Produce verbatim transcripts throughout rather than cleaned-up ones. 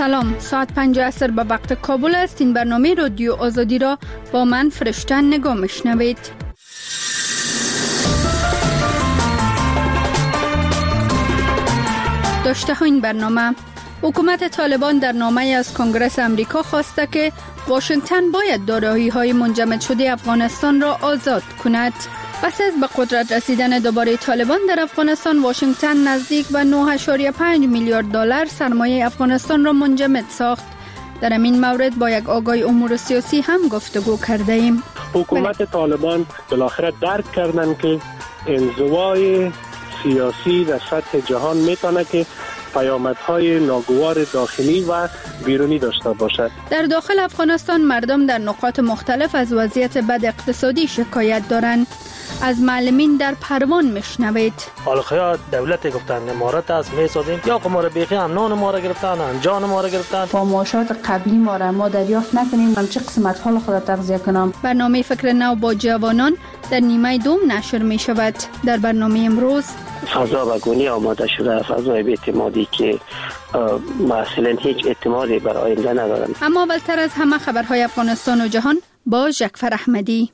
سلام، ساعت پنج عصر به وقت کابل است. این برنامه رادیو آزادی را با من فرشته نگاه میشنوید. داشته ها این برنامه: حکومت طالبان در نامه از کنگره امریکا خواسته که واشنگتن باید دارایی های منجمد شده افغانستان را آزاد کند. پس از به قدرت رسیدن دوباره طالبان در افغانستان، واشنگتن نزدیک به نه و پنج میلیارد دلار سرمایه افغانستان را منجمد ساخت. در این مورد با یک آگاه امور سیاسی هم گفتگو کرده ایم. حکومت بله. طالبان بالاخره درک کردن که انزوای سیاسی در سطح جهان میتونه که پیامدهای ناگوار داخلی و بیرونی داشته باشد. در داخل افغانستان مردم در نقاط مختلف از وضعیت بد اقتصادی شکایت دارند. از معلمین در پروان میشنوید. حالا خیال دولت گفتن امارات است میسازیم، یا که ما را بیخی امنان ما را گرفتن، انجان ما را گرفتن. با معاشات قبلی ما را ما دریافت نکنیم، من چه قسمت حال خود تغذیه کنم. برنامه فکر نو با جوانان در نیمه دوم نشر می شود. در برنامه امروز فضا و گونی آماده شده، فضای بی‌اعتمادی که مثلا هیچ اعتمادی بر آینده ندارند. اما اولتر از همه خبرهای افغانستان و جهان با جعفر احمدی.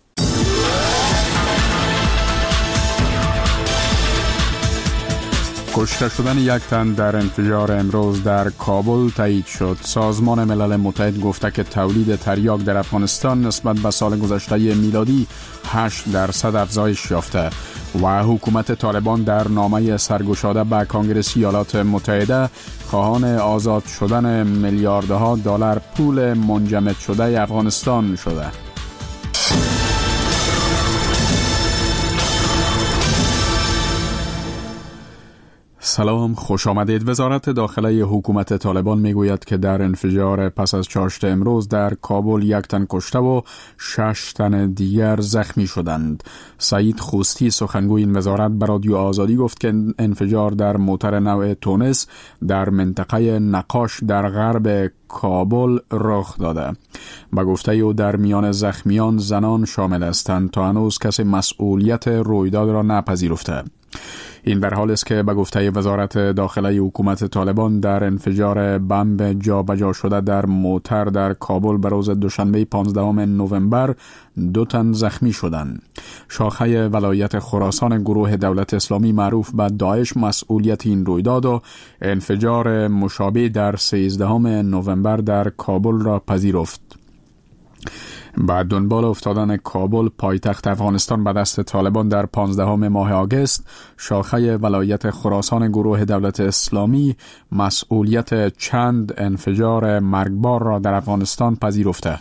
کشته شدن یک تن در انفجار امروز در کابل تایید شد. سازمان ملل متحد گفته که تولید تریاک در افغانستان نسبت به سال گذشته میلادی هشت درصد افزایش یافته و حکومت طالبان در نامه سرگشاده به کنگره ایالات متحده خواهان آزاد شدن میلیاردها دلار پول منجمد شده افغانستان شده. سلام، خوش آمدید. وزارت داخله حکومت طالبان میگوید که در انفجار پس از چاشت امروز در کابل یک تن کشته و شش تن دیگر زخمی شدند. سعید خوستی سخنگوی این وزارت به رادیو آزادی گفت که انفجار در موتر نوع تونس در منطقه نقاش در غرب کابل رخ داده. با گفته او در میان زخمیان زنان شامل هستند. تا هنوز کسی مسئولیت رویداد را نپذیرفته. این در حال است که به گفته وزارت داخله حکومت طالبان در انفجار بمب جابجا شده در موتر در کابل به روز دوشنبه پانزدهم نوامبر دو تن زخمی شدند. شاخه ولایت خراسان گروه دولت اسلامی معروف به داعش مسئولیت این رویداد و انفجار مشابه در سیزدهم نوامبر در کابل را پذیرفت. بعد دنبال افتادن کابل پایتخت افغانستان به دست طالبان در پانزدهم ماه آگوست، شاخه ولایت خراسان گروه دولت اسلامی مسئولیت چند انفجار مرگبار را در افغانستان پذیرفته.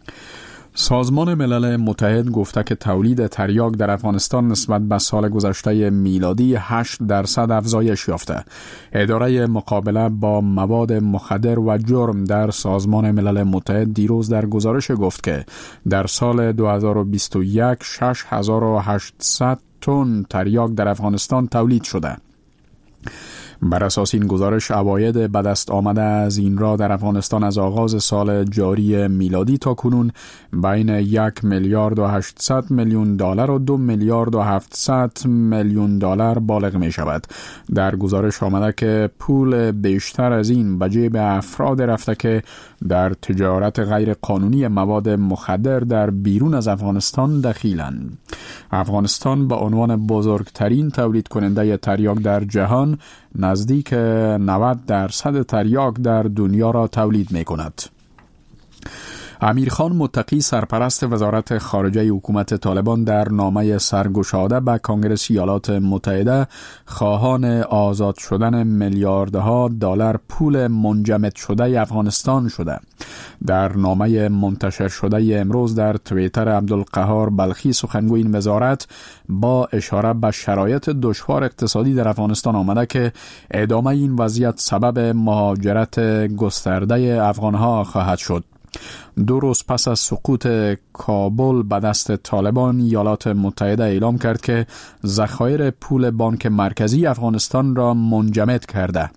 سازمان ملل متحد گفته که تولید تریاک در افغانستان نسبت به سال گذشته میلادی هشت درصد افزایش یافته. اداره مقابله با مواد مخدر و جرم در سازمان ملل متحد دیروز در گزارش گفت که در سال دو هزار و بیست و یک شش هزار و هشتصد تن تریاک در افغانستان تولید شده. بر اساس این گزارش عواید به دست آمده از این را در افغانستان از آغاز سال جاری میلادی تا کنون بین یک میلیارد و هشتصد میلیون دلار و دو میلیارد و هفتصد میلیون دلار بالغ می شود. در گزارش آمده که پول بیشتر از این به جیب افراد رفته که در تجارت غیر قانونی مواد مخدر در بیرون از افغانستان دخیلند. افغانستان به عنوان بزرگترین تولید کننده تریاک در جهان نزدیک نود درصد تریاک در دنیا را تولید می کند. امیرخان متقی سرپرست وزارت خارجه حکومت طالبان در نامه سرگشاده به کنگره ایالات متحده خواهان آزاد شدن میلیاردها دلار پول منجمد شده افغانستان شده. در نامه منتشر شده امروز در توییتر عبدالقهار بلخی سخنگوی این وزارت با اشاره به شرایط دشوار اقتصادی در افغانستان آمده که ادامه این وضعیت سبب مهاجرت گسترده افغانها خواهد شد. دو روز پس از سقوط کابل به دست طالبان، ایالات متحده اعلام کرد که ذخایر پول بانک مرکزی افغانستان را منجمد کرده.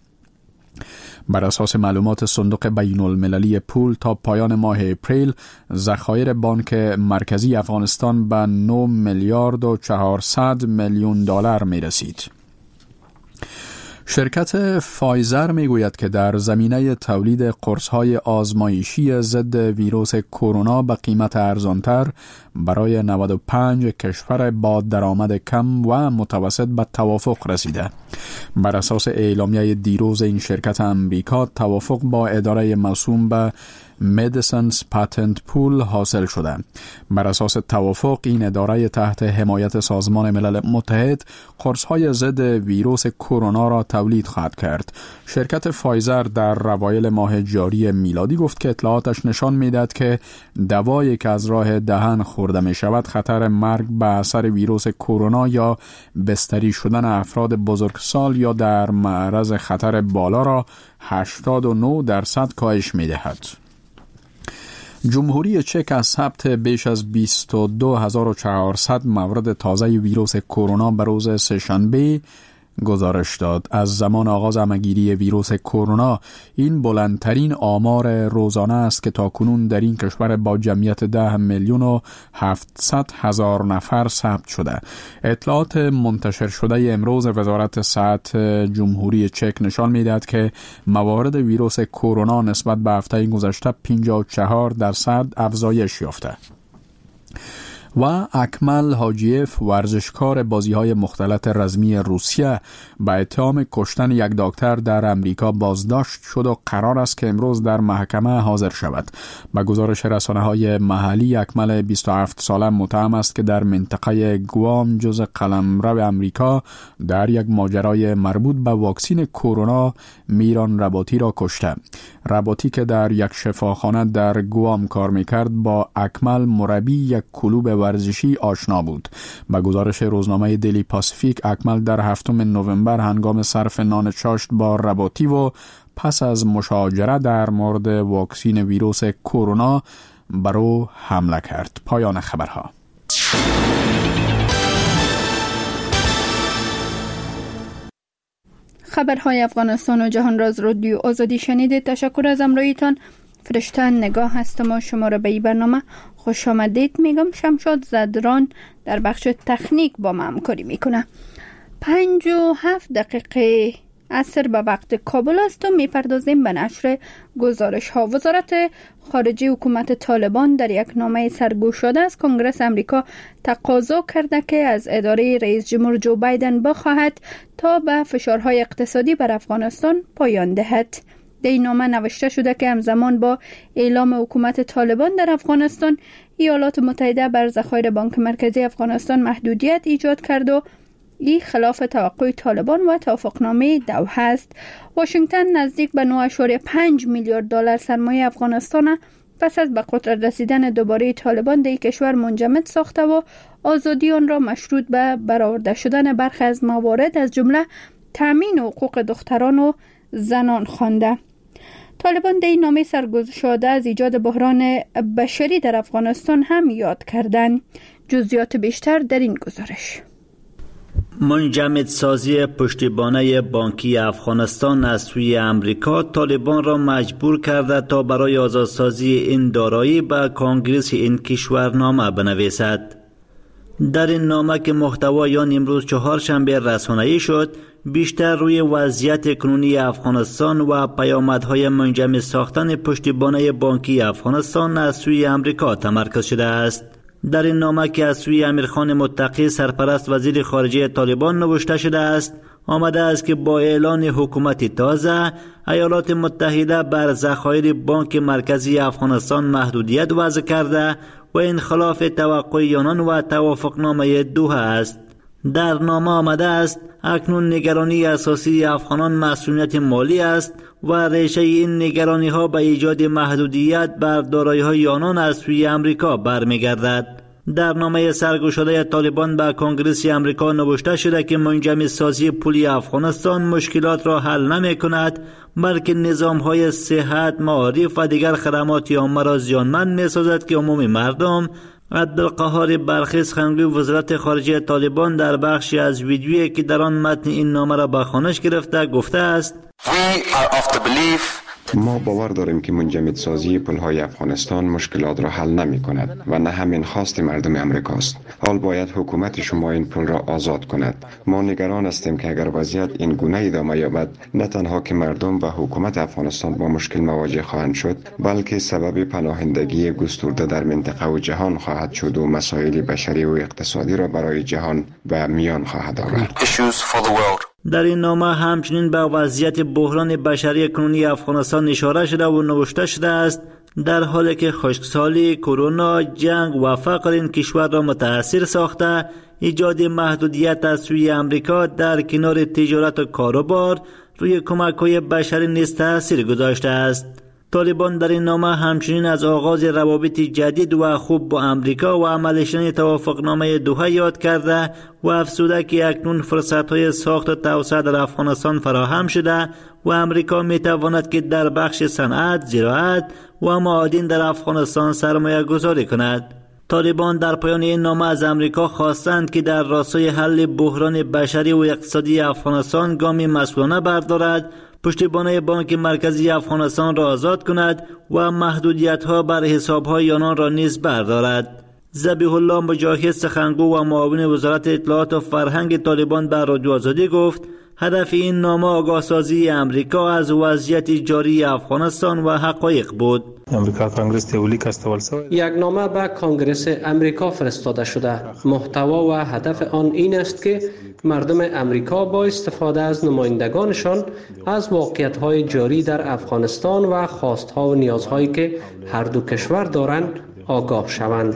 بر اساس معلومات صندوق بین المللی پول تا پایان ماه اپریل ذخایر بانک مرکزی افغانستان به نه میلیارد و چهارصد میلیون دلار می رسید. شرکت فایزر میگوید که در زمینه تولید قرص‌های آزمایشی ضد ویروس کرونا به قیمت ارزانتر برای نود و پنج کشور با درآمد کم و متوسط به توافق رسیده. بر اساس اعلامیه دیروز این شرکت امریکا، توافق با اداره موسوم به مدیسنز پاتنت پول حاصل شده. بر اساس توافق این اداره تحت حمایت سازمان ملل متحد قرص‌های ضد ویروس کرونا را تولید خواهد کرد. شرکت فایزر در اوایل ماه جاری میلادی گفت که اطلاعاتش نشان می‌دهد که دوایی که از راه دهن خورده می‌شود خطر مرگ به اثر ویروس کرونا یا بستری شدن افراد بزرگسال یا در معرض خطر بالا را هشتاد و نه درصد کاهش می‌دهد. جمهوری چک از ثبت بیش از بیست و دو هزار و چهارصد مورد تازه ویروس کرونا به روز سه‌شنبه گزارش داد. از زمان آغاز همه‌گیری ویروس کرونا این بلندترین آمار روزانه است که تاکنون در این کشور با جمعیت ده میلیون و هفتصد هزار نفر ثبت شده. اطلاعات منتشر شده امروز وزارت صحت جمهوری چک نشان می‌دهد که موارد ویروس کرونا نسبت به هفته گذشته پنجاه و چهار درصد افزایش یافته. و اکمل حاجیف، ورزشکار بازی‌های مختلط رزمی روسیه، به اتهام کشتن یک دکتر در امریکا بازداشت شد و قرار است که امروز در محکمه حاضر شود. به گزارش رسانه‌های محلی، اکمل بیست و هفت ساله متهم است که در منطقه گوام جزء قلمرو امریکا در یک ماجرای مربوط به واکسن کرونا میران رباطی را کشته. رباطی که در یک شفاخانه در گوام کار میکرد با اکمل مربی یک کلوب ورزشی آشنا بود. به گزارش روزنامه دیلی پاسیفیک، اکمل در هفتم نوامبر هنگام صرف نان چاشت با رباطی و پس از مشاجره در مورد واکسن ویروس کرونا بر او حمله کرد. پایان خبرها. خبرهای افغانستان و جهان را از رادیو آزادی شنیدید. تشکر از همراهیتان. فرشته نگاه هستم و شما را به این برنامه خوش آمدید میگم. شمشاد زدران در بخش تکنیک با ما همکاری میکنه. پنج و هفت دقیقه عصر به وقت کابل است و میپردازیم به نشر گزارش ها. وزارت خارجه حکومت طالبان در یک نامه سرگوشاده از کنگره امریکا تقاضا کرده که از اداره رئیس جمهور جو بایدن بخواهد تا به فشارهای اقتصادی بر افغانستان پایان دهد. در این نامه نوشته شده که همزمان با اعلام حکومت طالبان در افغانستان، ایالات متحده بر ذخایر بانک مرکزی افغانستان محدودیت ایجاد کرد و این خلاف توقع طالبان و توافقنامه دوحه است. واشنگتن نزدیک به نه و پنج میلیارد دلار سرمایه افغانستان پس از به قدرت رسیدن دوباره طالبان در کشور منجمد ساخته و آزادی آن را مشروط به برآورده شدن برخی از موارد از جمله تامین حقوق دختران و زنان خوانده. طالبان در این نامه سرگوشاده از ایجاد بحران بشری در افغانستان هم یاد کردند. جزئیات بیشتر در این گزارش. منجمد سازی پشتیبانی بانکی افغانستان از سوی امریکا طالبان را مجبور کرده تا برای آزادسازی این دارایی به کنگره این کشور نامه بنویسد. در این نامه که محتوای آن امروز چهارشنبه رسانه‌ای شد، بیشتر روی وضعیت کنونی افغانستان و پیامدهای منجمد ساختن پشتیبانی بانکی افغانستان از سوی امریکا تمرکز شده است. در این نامه که از سوی امیرخان متقی سرپرست وزیر خارجه طالبان نوشته شده است، آمده است که با اعلان حکومت تازه، ایالات متحده بر ذخایر بانک مرکزی افغانستان محدودیت وضع کرده و این خلاف توقع آنان و توافقنامه دوحه است. در نامه آمده است اکنون نگرانی اساسی افغانان مسئولیت مالی است و ریشه این نگرانی ها به ایجاد محدودیت بر دارایی‌های آنان از سوی امریکا برمیگردد. در نامه سرگوشاده طالبان به کنگره امریکا نوشته شده که منجمد سازی پولی افغانستان مشکلات را حل نمی کند، بلکه نظام‌های صحت، معارف و دیگر خدمات عامه را زیانمند می سازد که عموم مردم. عبدالقهار برخیز خنگوی وزارت خارجه طالبان در بخشی از ویدیویی که در آن متن این نامه را به خوانش گرفته گفته است: We are of the belief ما باور داریم که منجمدسازی پل‌های افغانستان مشکلات را حل نمی کند و نه همین خواست مردم امریکاست. حال باید حکومت شما این پل را آزاد کند. ما نگران هستیم که اگر وضعیت این گونه ادامه یابد، نه تنها که مردم و حکومت افغانستان با مشکل مواجه خواهند شد، بلکه سبب پناهندگی گسترده در منطقه و جهان خواهد شد و مسائل بشری و اقتصادی را برای جهان به میان خواهد آورد. در این نامه همچنین به وضعیت بحران بشری کنونی افغانستان اشاره شده و نوشته شده است در حالی که خشکسالی، کرونا، جنگ و فقر این کشور را متاثر ساخته، ایجاد محدودیت از سوی امریکا در کنار تجارت و کاروبار روی کمک‌های بشری نیز تاثیر گذاشته است. طالبان در این نامه همچنین از آغاز روابط جدید و خوب با امریکا و عمل شدن توافقنامه دوحه یاد کرده و افزوده که اکنون فرصت‌های ساخت و توسعه در افغانستان فراهم شده و امریکا می‌تواند که در بخش صنعت، زراعت و معادن در افغانستان سرمایه گذاری کند. طالبان در پایان این نامه از امریکا خواستند که در راستای حل بحران بشری و اقتصادی افغانستان گامی مسئولانه بردارد، پشتیبانی بانک مرکزی افغانستان را آزاد کند و محدودیت‌ها بر حساب‌های آنان را نیز بردارد. ذبیح الله مجاهد، سخنگو و معاون وزارت اطلاعات و فرهنگ طالبان در رادیو آزادی گفت هدف این نامه آگاهسازی امریکا از وضعیت جاری افغانستان و حقایق بود. یک نامه به کانگرس امریکا فرستاده شده. محتوا و هدف آن این است که مردم امریکا با استفاده از نمایندگانشان از واقعیت‌های جاری در افغانستان و خواست‌ها و نیازهایی که هر دو کشور دارند آگاه شوند.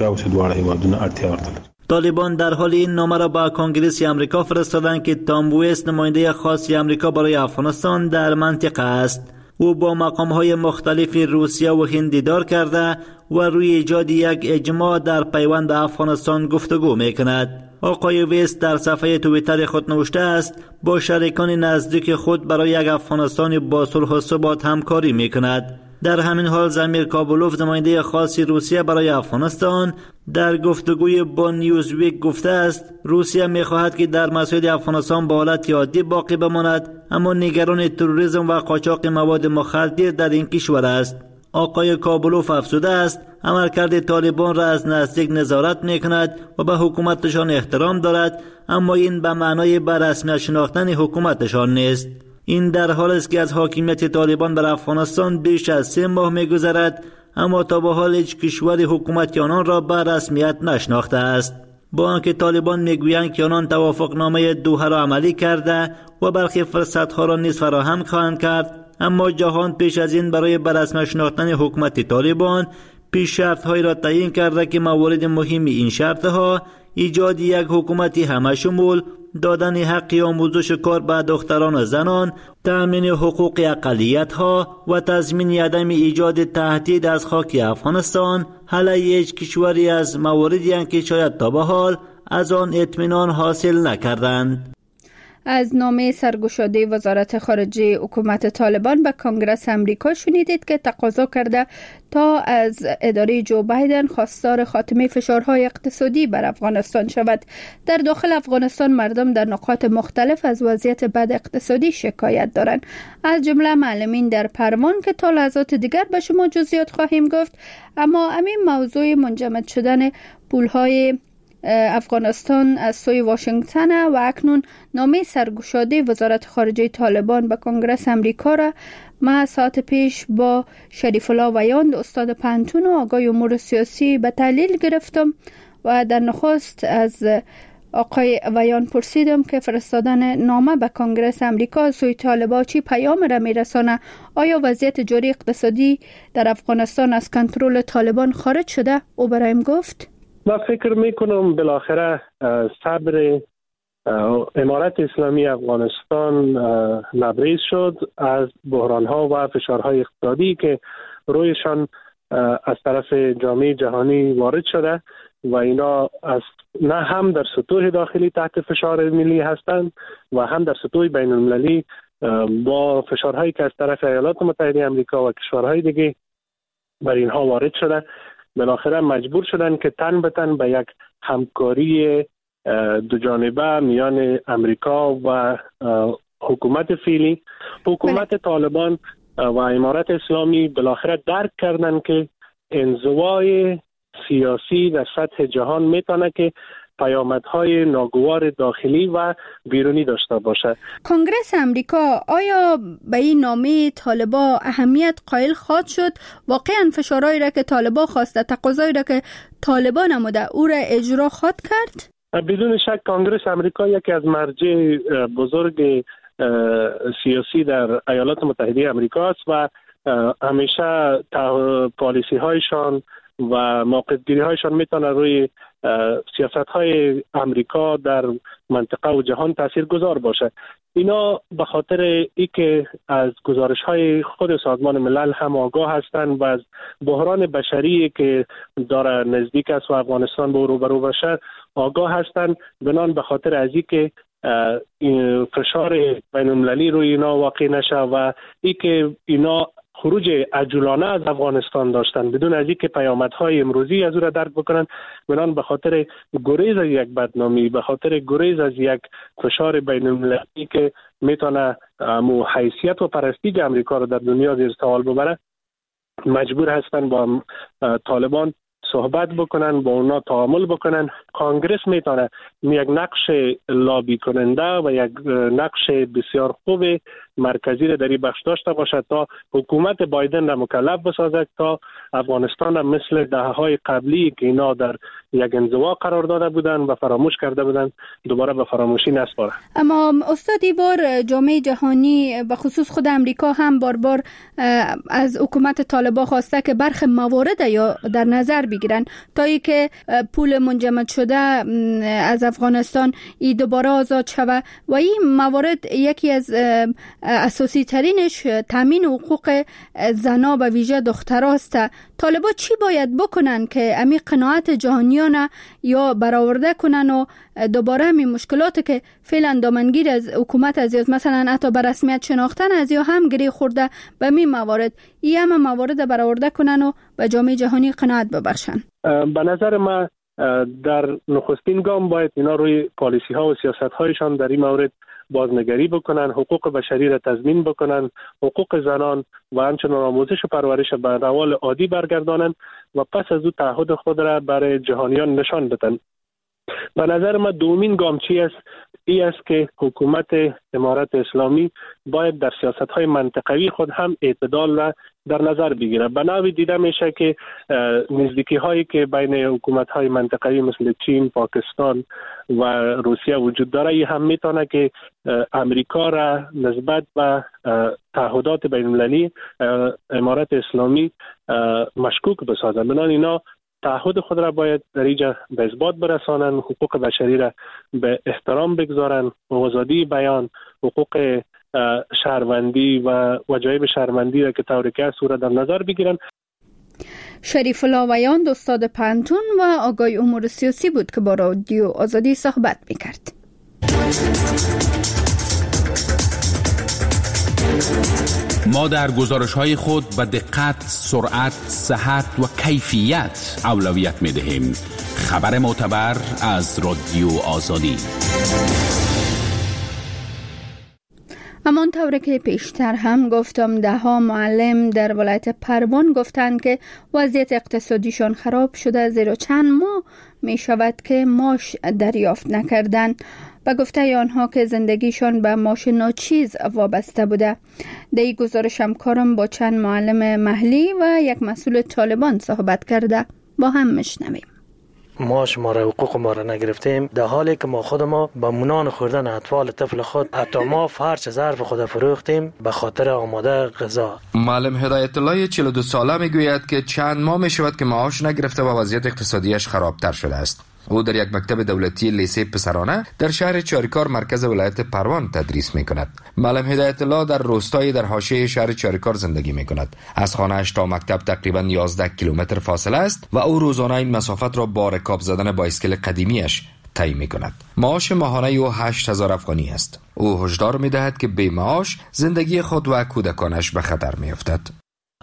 طالبان در حال این نامه را با کانگرس امریکا فرستادند که تام بویس، نماینده خاص امریکا برای افغانستان در منطقه است. او با مقام‌های مختلف روسیه و هند دیدار کرده و روی ایجاد یک اجماع در پیوند به افغانستان گفتگو می‌کند. آقای ویس در صفحه توییتر خود نوشته است با شریکان نزدیک خود برای یک افغانستان با صلح و ثبات همکاری می‌کند. در همین حال زمیر کابولوف، نماینده خاص روسیه برای افغانستان، در گفتگوی با نیوزویک گفته است روسیه می‌خواهد که در مسائل افغانستان به حالت عادی باقی بماند، اما نگران تروریسم و قاچاق مواد مخدر در این کشور است. آقای کابولوف افزوده است عملکرد طالبان را از نزدیک نظارت می‌کند و به حکومتشان احترام دارد، اما این به معنای به رسمیت شناختن حکومتشان نیست. این در حالی است که از حاکمیت طالبان بر افغانستان بیش از سه ماه می‌گذرد، اما تا به حال هیچ کشوری حکومت آنان را به رسمیت نشناخته است. با آنکه طالبان میگویند که آنان توافقنامه دوحه را عملی کرده و برخی فرصت‌ها را نیز فراهم خواهند کرد، اما جهان پیش از این برای به رسمیت شناختن حکومت طالبان پیشرفت‌هایی را تعیین کرده که موارد مهم این شرط‌ها ایجاد یک حکومت همه شمول، دادن حق آموزش کار به دختران و زنان، تأمین حقوق اقلیت‌ها و تضمین عدم ایجاد تهدید از خاک افغانستان، حل هیچ کشوری از مواردی که شاید تا به حال از آن اطمینان حاصل نکردند. از نامه سرگشاده وزارت خارجه حکومت طالبان به کانگرس امریکا شنیدید که تقاضا کرده تا از اداره جو بایدن خواستار خاتمه فشارهای اقتصادی بر افغانستان شود. در داخل افغانستان مردم در نقاط مختلف از وضعیت بد اقتصادی شکایت دارند، از جمله معلمین در پروان که تا لحظات دیگر به شما جزئیات خواهیم گفت. اما همین موضوع منجمد شدن پولهای افغانستان از سوی واشنگتن و اکنون نامه سرگشاده وزارت خارجه طالبان به کانگرس امریکا را ما ساعت پیش با شریف الله ویاند، استاد پانتون و آقای امور سیاسی به تحلیل گرفتم و در نخست از آقای ویان پرسیدم که فرستادن نامه به کانگرس امریکا از سوی طالبان چی پیام را میرسانه؟ آیا وضعیت جاری اقتصادی در افغانستان از کنترل طالبان خارج شده؟ او برایم گفت من فکر میکنم بالاخره صبر امارت اسلامی افغانستان لبریز شد از بحران‌ها و فشارهای اقتصادی که رویشان از طرف جامعه جهانی وارد شده و اینا از نه هم در سطوح داخلی تحت فشار ملی هستند و هم در سطوح بین المللی با فشارهایی که از طرف ایالات متحده آمریکا و کشورهای دیگه بر اینها وارد شده، بالاخره مجبور شدن که تن به تن به یک همکاری دو جانبه میان امریکا و حکومت فعلی. حکومت طالبان و امارت اسلامی بالاخره درک کردن که انزوای سیاسی در سطح جهان میتونه که پیامدهای ناگوار داخلی و بیرونی داشته باشد. کنگره امریکا آیا به این نامه طالبان اهمیت قائل خواهد شد؟ واقعا فشارهایی را که طالبان خواسته، تقاضایی را که طالبان نموده، او را اجرا خواهد کرد؟ بدون شک کنگره امریکا یکی از مرجع بزرگ سیاسی در ایالات متحده امریکا است و همیشه پالیسی هایشان و موقع‌گیری هایشان میتونه روی سیاست های امریکا در منطقه و جهان تاثیرگذار باشه. اینا به خاطر اینکه از گزارش های خود سازمان ملل هم آگاه هستند و از بحران بشری که داره نزدیک است و افغانستان به روبرو باشه آگاه هستند، بنان به خاطر از اینکه فشار بین‌المللی روی اینا واقع نشه و اینکه اینا خروج عجولانه از افغانستان داشتن بدون از اینکه پیامدهای امروزی از او را درک بکنن، بنان به خاطر گریز از یک بدنامی، به خاطر گریز از یک فشار بین‌المللی که میتونه مو حیثیت و پرستیج امریکا را در دنیا زیر سوال ببره، مجبور هستن با طالبان صحبت بکنن، با اونا تعامل بکنن. کانگرس میتونه یک نقش لابی کننده و یک نقش بسیار خوب مرکزی را در این بخش داشته باشد تا حکومت بایدن را مکلف بسازد تا افغانستان مثل دهه‌های قبلی که اینا در یک انزوا قرار داده بودن و فراموش کرده بودن دوباره به فراموشی نسپاره. اما استادی بار جامعه جهانی به خصوص خود امریکا هم بار بار از حکومت طالبان خواسته که برخی موارد یا در نظر بگیرن تا ای که پول منجمد شده از افغانستان ای دوباره آزاد شود و این موارد یکی از اساسی ترینش تامین حقوق زنا به ویژه دختراست. طالبان چی باید بکنن که امی قناعت جهانیان یا برآورده کنن و دوباره همین مشکلاتی که فعلا دامنگیر از حکومت از مثلا حتی به رسمیت شناختن از یا هم گری خورده به می موارد ای هم موارد برآورده کنن و به جامعه جهانی قناعت ببخشن؟ به نظر من در نخستین گام باید اینا روی پالیسی ها و سیاست هایشان در این مورد بازنگری بکنن، حقوق بشری را تضمین بکنن، حقوق زنان و همچنان آموزش و پرورش به روال عادی برگردانن و پس از او تعهد خود را برای جهانیان نشان بدن. به نظر من دومین گام چی است؟ ای است که حکومت امارت اسلامی باید در سیاست‌های منطقوی خود هم اعتدال را در نظر بگیره. به نوعی دیده میشه که نزدیکی هایی که بین حکومت‌های منطقوی مثل چین، پاکستان و روسیه وجود داره، ای هم میتونه که امریکا را نسبت به تعهدات بین‌المللی امارت اسلامی مشکوک بسازه. بنابراین اینا تعهد خود را باید در اینجا به اثبات برسانند، حقوق بشری را به احترام بگذارند، آزادی بیان، حقوق شهروندی و وجایب شهروندی را که طوری که است را در نظر بگیرند. شریف الله ویاند استاد پانتون و آگای امور سیاسی بود که با رادیو آزادی صحبت میکرد. ما در گزارش‌های خود به دقت، سرعت، صحت و کیفیت اولویت می‌دهیم. خبر معتبر از رادیو آزادی. همان طوری که پیشتر هم گفتم، ده ها معلم در ولایت پروان گفتند که وضعیت اقتصادیشان خراب شده، زیرا چند ماه می شود که معاش دریافت نکردند. و گفته آنها که زندگیشان به معاش ناچیز وابسته بوده. در این گزارش همکارم با چند معلم محلی و یک مسئول طالبان صحبت کرده. با هم میشنویم. معاش ما را، حقوق ما را نگرفتیم، در حالی که ما خود ما با منان خوردن اطفال طفل خود حتی ما فرش ظرف خود فروختیم به خاطر آماده غذا. معلم هدایت الله چهل و دو ساله میگوید که چند ماه می شود که معاش نگرفته و وضعیت اقتصادیش خرابتر شده است. او در یک مکتب دولتی لیسه پسرانه در شهر چاریکار مرکز ولایت پروان تدریس می کند. معلم هدایت الله در روستایی در حاشیه شهر چاریکار زندگی می کند. از خانه‌اش تا مکتب تقریباً یازده کیلومتر فاصله است و او روزانه این مسافت را با رکاب زدن بایسکل قدیمیش طی می کند. معاش ماهانه او هشت هزار افغانی است. او هشدار می دهد که بی معاش زندگی خود و کودکانش به خطر می افتد.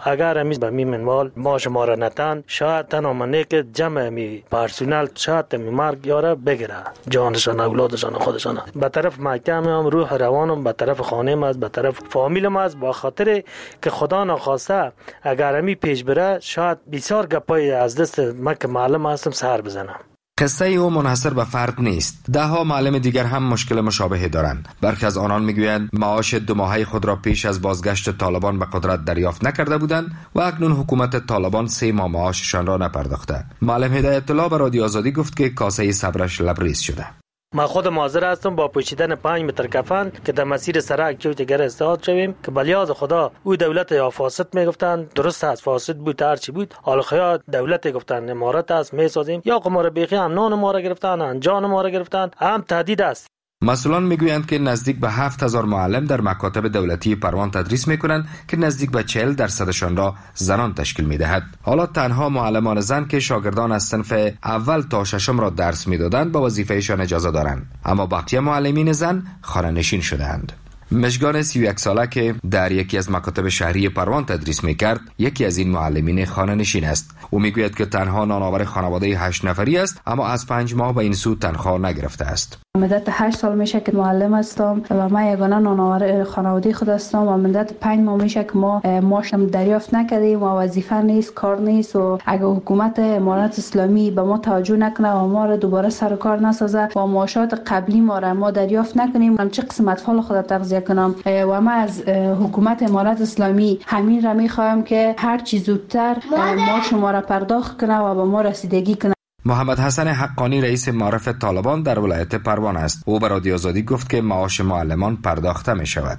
اگر امیز به می منوال ما شما را نتن شاید تنها منه که جمع می پرسونل شاید می مرگ یاره بگیره جانشان اولادشان خودشان. به طرف محکمه هم روح روانم به طرف خانه ما به طرف فامیلم از با خاطر که خدا نخواسته اگر امی پیش بره شاید بسیار گپای از دست من که معلم هستم سر بزنم. قصه او منحصر به فرد نیست. ده ها معلم دیگر هم مشکل مشابهی دارند. برخی از آنان میگویند معاش دو ماهه خود را پیش از بازگشت طالبان به قدرت دریافت نکرده بودند و اکنون حکومت طالبان سه ماه معاششان را نپرداخته. معلم هدایت الله به رادیو آزادی گفت که کاسه صبرش لبریز شده. ما خود حاضر هستم با پوشیدن پنج متر کفن که در مسیر سرک چوتگر استاد شویم که بلیاز خدا او دولت یا فاسد میگفتن درست است فاسد بود هر چی بود حال خیال دولت گفتن امارات است میسازیم یا قمار بیخی هم نان ما را گرفتن انجان ما را گرفتن هم تهدید است. مسئولان میگویند که نزدیک به هفت هزار معلم در مکاتب دولتی پروان تدریس میکنند که نزدیک به چهل درصدشان را زنان تشکیل میدهد. حالا تنها معلمان زن که شاگردان از صنف اول تا ششم را درس میدادند با وظیفهشان اجازه دارند، اما بقیه معلمین زن خانه نشین شدهاند. مشگان سی و یک ساله که در یکی از مکاتب شهری پروان تدریس میکرد یکی از این معلمین خانه نشین است. او میگوید که تنها نانآور خانواده هشت نفری است اما از پنج ماه به این سو تنخواه نگرفته است. مدت هشت سال میشه که معلم هستم و من یگانه نانآور خانواده خود هستم و مدت پنج ماه میشه که ما معاشم دریافت نکردیم و وظیفه نیست کار نیست و اگه حکومت امارات اسلامی به ما توجه نکنه و ما را دوباره سر کار نسازه و معاشات قبلی ما را ما دریافت نکنیم من چه قسم اطفال خود تغذیه کنم و من از حکومت امارات اسلامی همین را میخواهم که هر چی زودتر معاش ما را پرداخت کنه و به ما رسیدگی کنه. محمد حسن حقانی رئیس معارف طالبان در ولایت پروان است. او به رادیو آزادی گفت که معاش معلمان پرداخته می شود.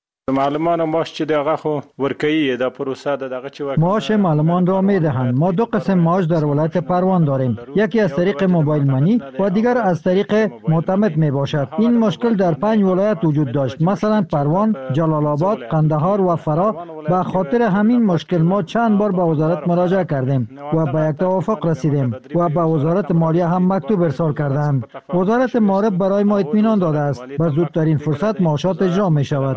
معلمان معاش چې دغه خو ورکوي د پروسه دغه چې معاش معلمان را میدهند. ما دو قسم معاش در ولایت پروان داریم، یکی از طریق موبایل منی و دیگر از طریق معتمد می باشد. این مشکل در پنج ولایت وجود داشت، مثلا پروان، جلال آباد، قندهار و فرا. به خاطر همین مشکل ما چند بار به وزارت مراجعه کردیم و به یک توافق رسیدیم و به وزارت مالیه هم مکتوب ارسال کردند. وزارت مالیه برای ما اطمینان داده است به زودترین فرصت معاشات اجرا می شود.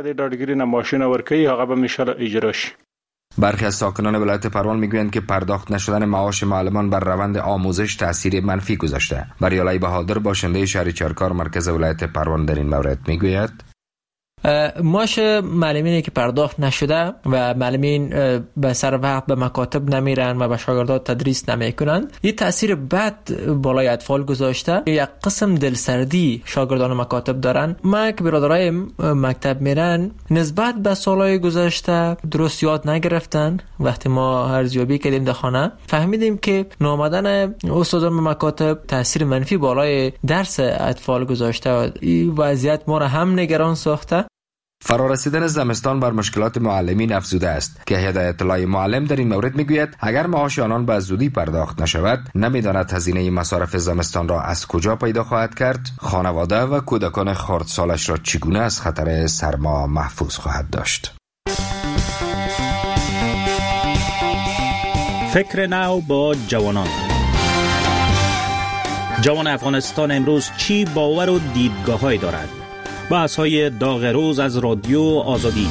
برخی از ساکنان ولایت پروان میگویند که پرداخت نشدن معاش معلمان بر روند آموزش تأثیر منفی گذاشته. بریالای بهادر باشنده شهر چارکار مرکز ولایت پروان در این مورد میگوید معاش معلمینی که پرداخت نشده و معلمین به سر وقت به مکاتب نمیرن و به شاگردان تدریس نمیکنن یه تاثیر بد بالای اطفال گذاشته. یک قسم دلسردی شاگردان مکاتب دارن. ما که برادرای مکتب میرن نسبت به سالهای گذشته درست یاد نگرفتن. وقتی ما ارزیابی کردیم در خانه فهمیدیم که نامدن استادان به مکاتب تاثیر منفی بالای درس اطفال گذاشته و این وضعیت ما را هم نگران ساخته. فرارسیدن زمستان بر مشکلات معلمین افزوده است که هدایت الله معلم در این مورد میگوید اگر معاش آنان به زودی پرداخت نشود نمیداند هزینه مصارف زمستان را از کجا پیدا خواهد کرد، خانواده و کودکان خردسالش را چگونه از خطر سرما محفوظ خواهد داشت. فکر نو با جوانان. جوان افغانستان امروز چی باور و دیدگاه‌هایی دارد؟ بحث‌های داغ روز از رادیو آزادی.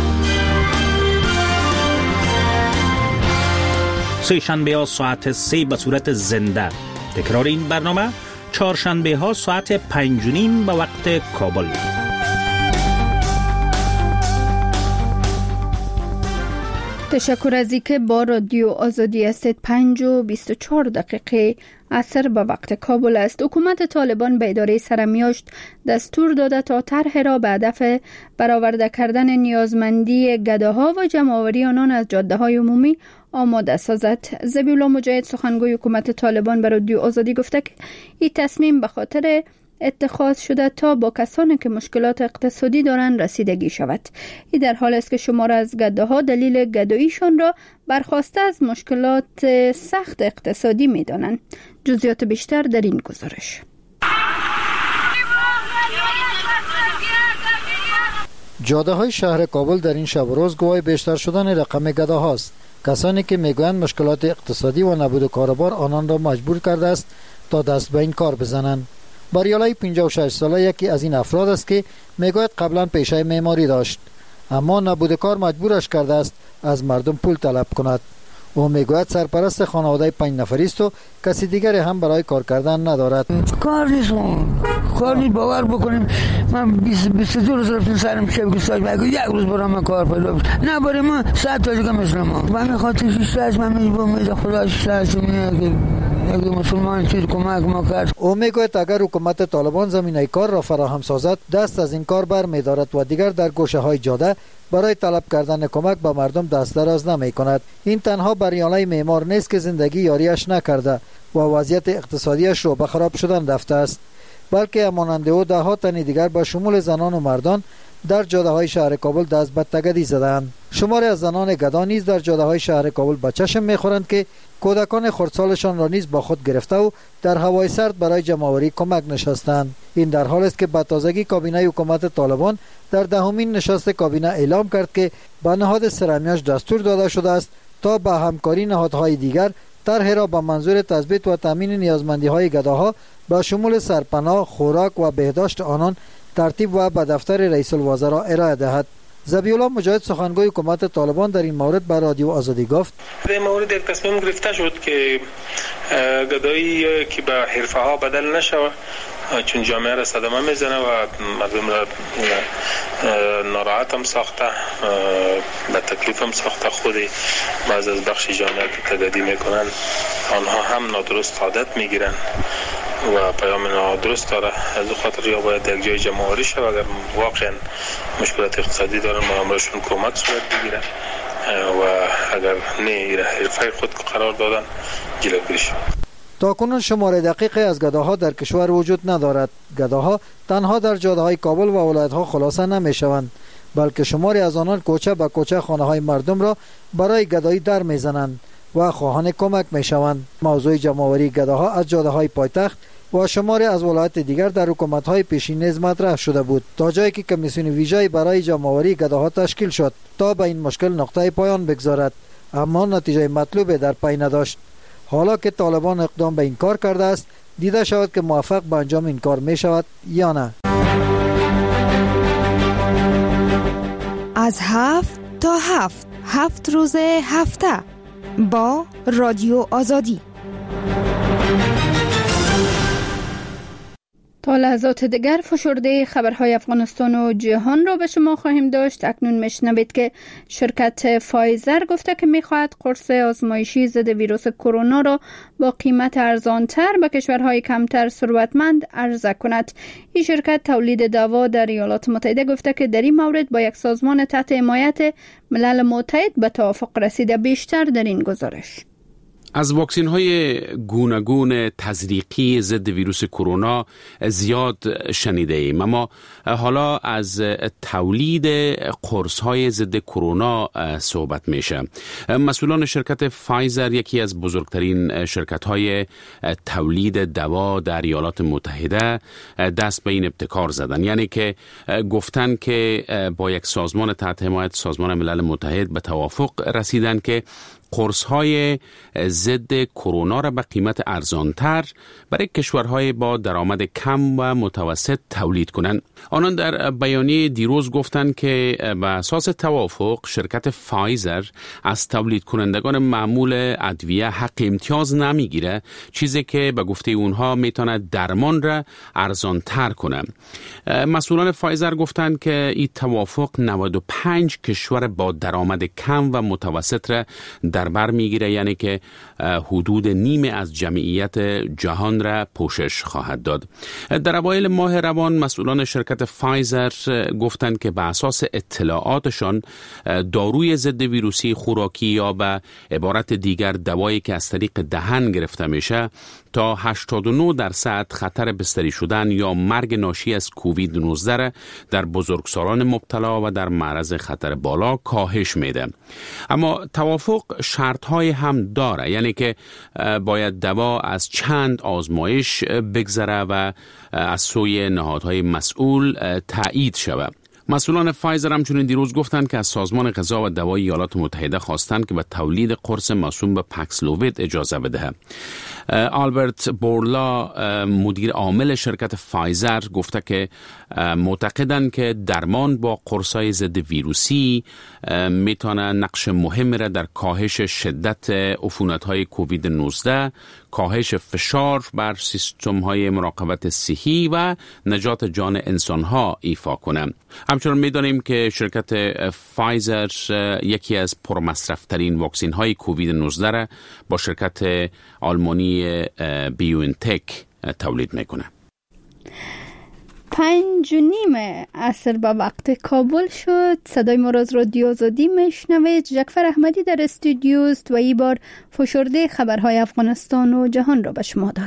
سه شنبه ها ساعت سه به صورت زنده. تکرار این برنامه چهارشنبه ها ساعت پنج و نیم به وقت کابل. تشکر از اینکه با رادیو آزادی هستید. پنج و بیست و چهار دقیقه عصر به وقت کابل است. حکومت طالبان به اداره سرمیاشت دستور داده تا طرح را به هدف برآورده کردن نیازمندی گداها و جمع‌آوری آنان از جاده‌های عمومی آماده سازد. ذبیح‌الله مجاهد سخنگوی حکومت طالبان به رادیو آزادی گفته که این تصمیم به خاطر اتخاذ شده تا با کسانی که مشکلات اقتصادی دارند رسیدگی شود. این در حال است که شمار از گداها دلیل گداییشان را برخواسته از مشکلات سخت اقتصادی می دانند. جزئیات بیشتر در این گزارش. جاده های شهر کابل در این شب و روز گواه بیشتر شدن رقم گداهاست. کسانی که میگویند مشکلات اقتصادی و نبود کاروبار آنان را مجبور کرده است تا دست به این کار بزنند. بریالای پنجاه و شش ساله یکی از این افراد است که میگوید قبلا پیشه معماری داشت اما نبود کار مجبورش کرده است از مردم پول طلب کند. او میگوید سرپرست خانواده پنج نفری است و کسی دیگری هم برای کار کردن ندارد. کار نیست، کار نیست، باور بکنیم من بیست بیست دو روز رفتم سرم شب که ساج بگو یک روز برام من کار پیدا بشه. نه برای ما صد تا دیگه مثل ما. من خاطر شش از من میگم خدا شش میگه اگه مسلمان چیز کمک ما کرد. او میگوید اگر حکومت طالبان زمینه کار را فراهم سازد دست از این کار بر می‌دارد و دیگر در گوشه های جاده برای طلب کردن کمک به مردم دست دراز نمی کند. این تنها بریانه معمار نیست که زندگی یاریش نکرده و وضعیت اقتصادیش رو به خراب شدن رفته است، بلکه همانند او ده ها تن دیگر به شمول زنان و مردان در جاده های شهر کابل دست به تگدی زدند. شماری از زنان گدا نیز در جاده های شهر کابل به چشم میخورند که کودکان خردسالشان را نیز با خود گرفته و در هوای سرد برای جمع‌آوری کمک نشستند. این در حالی است که به تازگی کابینه حکومت طالبان در دهمین نشست کابینه اعلام کرد که به نهاد سرمیاش دستور داده شده است تا با همکاری نهادهای دیگر طرحی را به منظور تثبیت و تامین نیازمندی‌های گداها با شمول سرپناه، خوراک و بهداشت آنان ترتیب و به دفتر رئیس الوزراء ارائه دهد. ذبیح‌الله مجاهد سخنگوی حکومت طالبان در این مورد به رادیو آزادی گفت: در این مورد یک تصمیم گرفته شد که گدایی که به حرفه ها بدل نشود، چون جامعه را صدمه میزنه و مردم را ناراحت هم ساخته، به تکلیف هم ساخته. خود بعض از بخش جامعه که تگدی میکنن آنها هم نادرست عادت میگیرن و پیام نادرست داره. از او خاطر یا باید یک جای جمع آوری شود، اگر واقعا مشکلات اقتصادی دارن با همراهشون کمک صورت بگیرن و اگر نه حرفه خود قرار دادن جلوگیری شود. تاکنون شماره دقیقی از گداها در کشور وجود ندارد. گداها تنها در جاده‌های کابل و ولایت‌ها خلاصه نمی‌شوند، بلکه شماری از آنان کوچه به کوچه خانه‌های مردم را برای گدایی در می‌زنند و خواهان کمک می‌شوند. موضوع جمع‌آوری گداها از جاده‌های پایتخت و شماری از ولایت دیگر در حکومت‌های پیشین نیز مطرح شده بود، تا جایی که کمیسیون ویژه‌ای برای جمع‌آوری گداها تشکیل شد تا به این مشکل نقطه پایان بگذارد، اما نتیجه مطلوب در پی نداشت. حالا که طالبان اقدام به این کار کرده است، دیده شود که موفق به انجام این کار می شود یا نه. از هفت تا هفت هفت روز هفته با رادیو آزادی. تا لحظات دیگر فشرده خبرهای افغانستان و جهان را به شما خواهیم داشت. اکنون میشنوید که شرکت فایزر گفته که میخواهد قرص آزمایشی ضد ویروس کرونا را با قیمت ارزانتر به کشورهای کمتر ثروتمند عرضه کند. این شرکت تولید دوا در ایالات متحده گفته که در این مورد با یک سازمان تحت حمایت ملل متحد به توافق رسیده. بیشتر در این گزارش. از واکسین های گوناگون تزریقی ضد ویروس کرونا زیاد شنیده ایم، اما حالا از تولید قرص های ضد کرونا صحبت میشه. مسئولان شرکت فایزر، یکی از بزرگترین شرکت های تولید دوا در ایالات متحده، دست به این ابتکار زدن، یعنی که گفتن که با یک سازمان تحت حمایت سازمان ملل متحد به توافق رسیدن که قرص های ضد کرونا را به قیمت ارزانتر برای کشورهای با درآمد کم و متوسط تولید کنند. آنان در بیانیه دیروز گفتند که به اساس توافق شرکت فایزر از تولید کنندگان معمول ادویه حق امتیاز نمیگیره، چیزی که به گفته اونها میتونه درمان را ارزانتر کنه. مسئولان فایزر گفتند که این توافق نود و پنج کشور با درآمد کم و متوسط را در بر میگیره، یعنی که حدود نیمه از جمعیت جهان را پوشش خواهد داد. در اوایل ماه روان مسئولان شرکت فایزر گفتند که به اساس اطلاعاتشان داروی ضد ویروسی خوراکی یا به عبارت دیگر دوایی که از طریق دهن گرفته میشه تا هشتاد و نه درصد خطر بستری شدن یا مرگ ناشی از کووید نوزده در بزرگسالان مبتلا و در معرض خطر بالا کاهش میده. اما توافق شرط‌های هم داره، یعنی که باید دوا از چند آزمایش بگذره و از سوی نهادهای مسئول تایید شود. مسئولان فایزر همچنین دیروز گفتند که از سازمان غذا و دوای ایالات متحده خواستند که به تولید قرص موسوم به پکسلووید اجازه بده. آلبرت بورلا مدیر عامل شرکت فایزر گفته که معتقدند که درمان با قرص‌های ضد ویروسی میتونه نقش مهمی را در کاهش شدت عفونت‌های کووید نوزده، کاهش فشار بر سیستم‌های مراقبت صحی و نجات جان انسان‌ها ایفا کنه. همچنین می‌دانیم که شرکت فایزر یکی از پرمصرف‌ترین واکسن‌های کووید نوزده را با شرکت آلمانی بیوانتک تولید میکنه. پنج و نیم عصر به وقت کابل شد. صدای ما را از رادیو آزادی میشنوید. جعفر احمدی در استودیو است و این بار فشرده خبرهای افغانستان و جهان را به شما داره.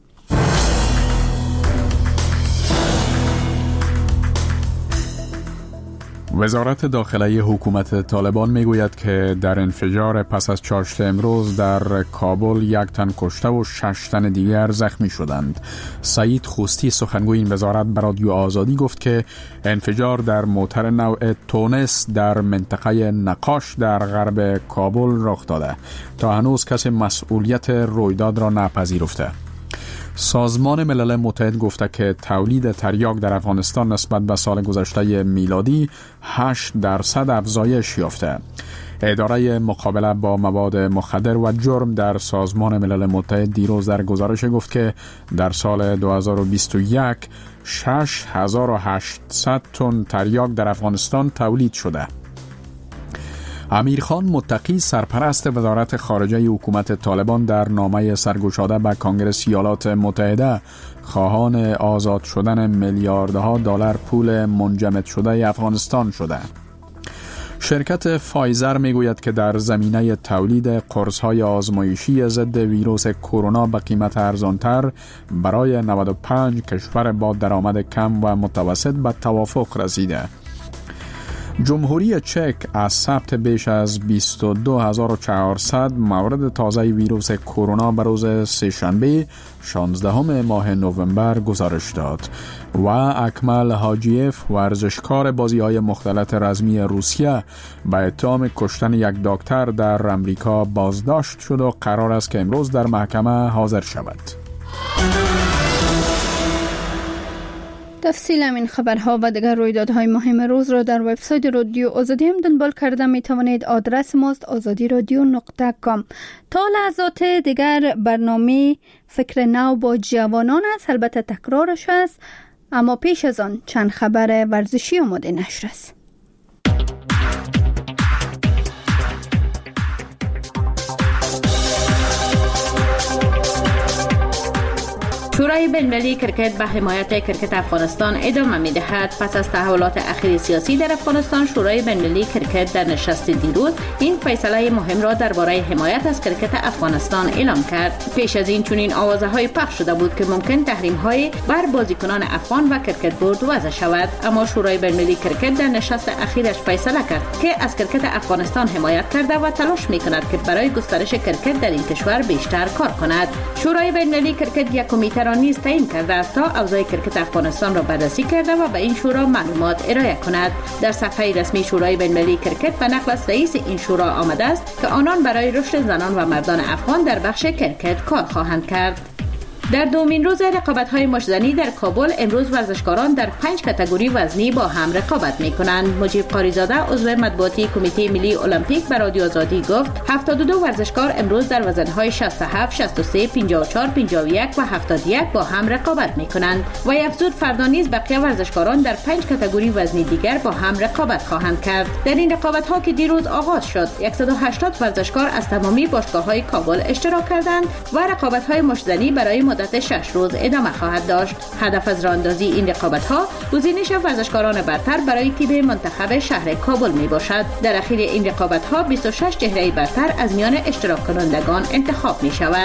وزارت داخله حکومت طالبان میگوید که در انفجار پس از چاشت امروز در کابل یک تن کشته و شش تن دیگر زخمی شدند. سعید خوستی سخنگوی این وزارت به رادیو آزادی گفت که انفجار در موتر نوع تونس در منطقه نقاش در غرب کابل رخ داده. تا هنوز کسی مسئولیت رویداد را نپذیرفته. سازمان ملل متحد گفته که تولید تریاک در افغانستان نسبت به سال گذشته میلادی هشت درصد افزایش یافته. اداره مقابله با مواد مخدر و جرم در سازمان ملل متحد دیروز در گزارش گفت که در سال دو هزار و بیست و یک شش هزار و هشتصد تن تریاک در افغانستان تولید شده. امیرخان متقی سرپرست وزارت خارجه حکومت طالبان در نامه سرگشاده به کانگرس ایالات متحده خواهان آزاد شدن میلیاردها دلار پول منجمد شده افغانستان شده. شرکت فایزر میگوید که در زمینه تولید قرص‌های آزمایشی ضد ویروس کرونا به قیمت ارزانتر برای نود و پنج کشور با درآمد کم و متوسط به توافق رسیده. جمهوری چک از ثبت بیش از بیست و دو هزار و چهارصد مورد تازه ویروس کرونا به روز سه‌شنبه شانزدهم ماه نوامبر گزارش داد و اکمل حاجیف ورزشکار بازی‌های مختلط رزمی روسیه به اتهام کشتن یک دکتر در امریکا بازداشت شد و قرار است که امروز در محکمه حاضر شود. تفصیل این خبرها و دیگر رویدادهای مهم روز را در وبسایت رادیو آزادی هم دنبال کرده می توانید. آدرس ماست آزادی رادیو نقطه کام. تا لحظات دیگر برنامه فکر نو با جوانان است، البته تکرارش است، اما پیش از آن چند خبر ورزشی آماده نشر است. شورای بین‌المللی کرکت به حمایت کرکت افغانستان ادامه می‌دهد. پس از تحولات اخیر سیاسی در افغانستان، شورای بین‌المللی کرکت در نشست دیروز این فیصله مهم را درباره حمایت از کرکت افغانستان اعلام کرد. پیش از این چنین آوازه‌های پخش شده بود که ممکن تحریم‌های بر بازیکنان افغان و کرکت بورد وضع شود، اما شورای بین‌المللی کرکت در نشست اخیرش فیصله کرد که از کرکت افغانستان حمایت کرده و تلاش می‌کند که برای گسترش کرکت در این کشور بیشتر کار کند. شورای بین‌المللی کرکت یک کمیته را نیز تعیین کرده است تا اوضاع کرکت افغانستان را بررسی کرده و به این شورا معلومات ارائه کند. در صفحه رسمی شورای بین‌المللی کرکت به نقل از رئیس این شورا آمده است که آنان برای رشد زنان و مردان افغان در بخش کرکت کار خواهند کرد. در دومین روز رقابت‌های مشت‌زنی در کابل امروز ورزشکاران در پنج کاتگوری وزنی با هم رقابت می‌کنند. مجیب قاریزاده عضو مطبوعاتی کمیته ملی المپیک به رادیو آزادی گفت هفتاد و دو ورزشکار امروز در وزن‌های شصت و هفت، شصت و سه، پنجاه و چهار، پنجاه و یک و هفتاد و یک با هم رقابت می‌کنند و افزود فردا نیز بقیه ورزشکاران در پنج کاتگوری وزنی دیگر با هم رقابت خواهند کرد. در این رقابت‌ها که دیروز آغاز شد، صد و هشتاد ورزشکار از تمامی باشگاه‌های کابل اشتراک کردند و رقابت‌های مشت‌زنی برای مدت شش روز ادامه خواهد داشت. هدف از راهاندازی این رقابت‌ها گزینش ورزشکاران برتر برای تیم منتخب شهر کابل می باشد. در اخیر این رقابت‌ها بیست و شش چهره برتر از میان اشتراک کنندگان انتخاب می شود.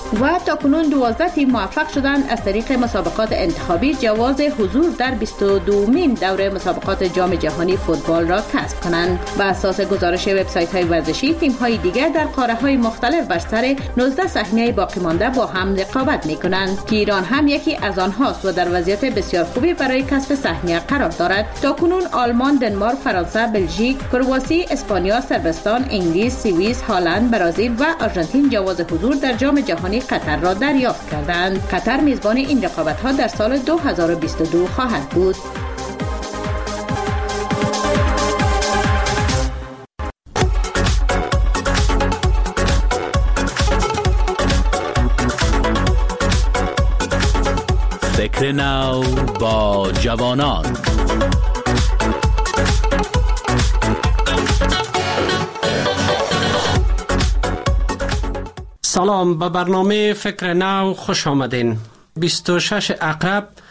و تاکنون دوازده تیم موفق شدند از طریق مسابقات انتخابی جواز حضور در بیست و دومین دوره مسابقات جام جهانی فوتبال را کسب کنند. بر اساس گزارش وبسایت‌های ورزشی، تیم‌های دیگر در قاره‌های مختلف بر سر نوزده صحنه باقی مانده با هم رقابت می‌کنند که ایران هم یکی از آنهاست و در وضعیت بسیار خوبی برای کسب سهمیه قرار دارد. تاکنون آلمان، دنمارک، فرانسه، بلژیک، کرواسی، اسپانیا، صربستان، انگلیس، سوئیس، هلند، برزیل و آرژانتین جواز حضور در جام جهانی قطر را دریافت کردند. قطر میزبان این رقابت‌ها در سال دو هزار و بیست و دو خواهد بود. فکر نو با جوانان. سلام، به برنامه فکر نو خوش آمدین. بیست و شش عقرب